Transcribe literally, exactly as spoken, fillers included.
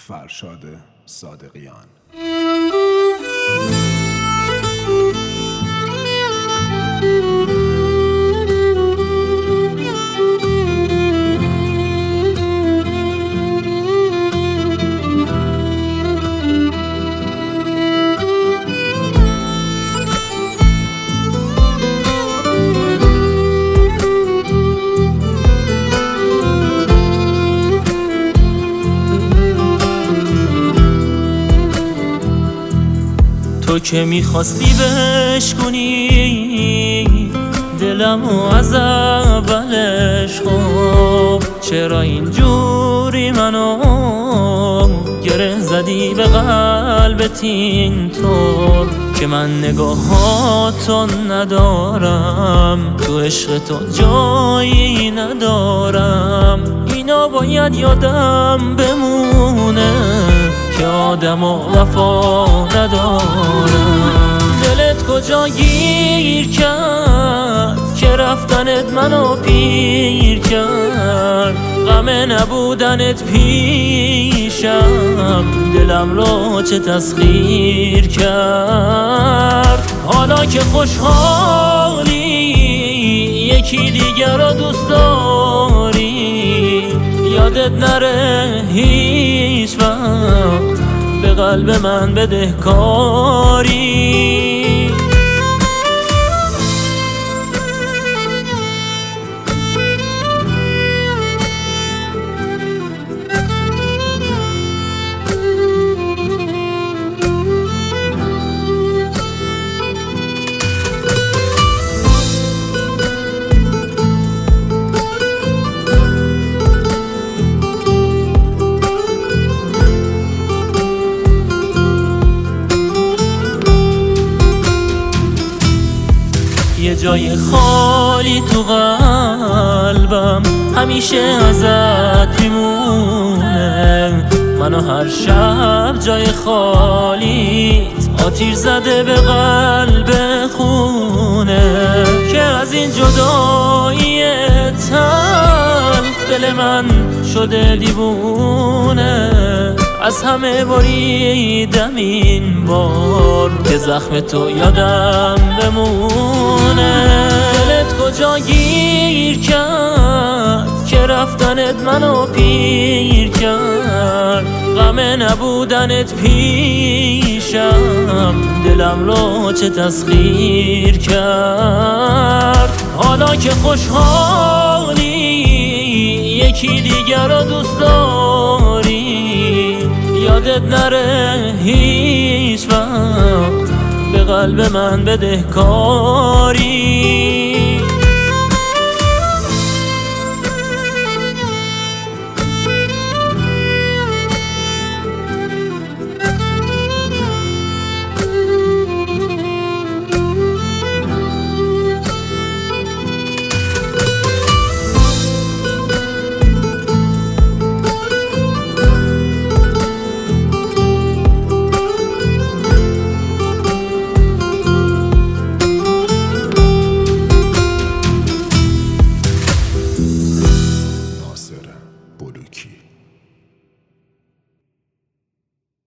فرشاد صادقیان. تو که میخواستی بشکنی دلمو از اولش، خب چرا اینجوری منو گره زدی به قلبت اینطور که من نگاهاتو ندارم، تو عشق تو جایی ندارم. اینا باید یادم بمونه که آدم و وفا ندارم. دلت کجا گیر کرد که رفتنت منو پیر کرد، غم نبودنت پیشم دلم رو چه تسخیر کرد. حالا که خوشحالی یکی دیگر رو دوست داری، یادت نره هیچ وقت به قلب من بدهکاری. یه جای خالی تو قلبم همیشه ازت میمونه، منو هر شب جای خالیت آتیش زده به قلب خونه، که از این جدایی تلخ دل من شده دیوونه. از همه بریدم این بار که زخم تو یادم بمونه. دلت کجا گیر کرد که رفتنت منو پیر کرد، غم نبودنت پیشم دلم رو چه تسخیر کرد. حالا که خوشحالی یکی دیگر رو دوست داری، یادت نره هیچ وقت به قلب من بدهکاری.